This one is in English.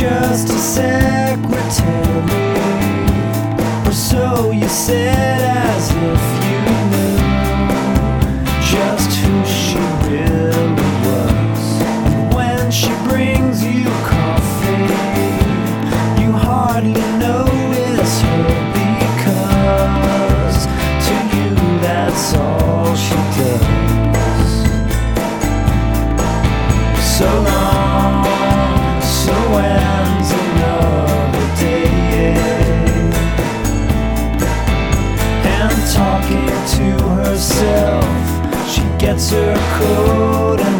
just a secretary, or so you said, as if you knew just who she really was. And when she brings you coffee, you hardly notice her, because to you that's all she does. So long, so ends another day, and talking to herself, she gets her coat and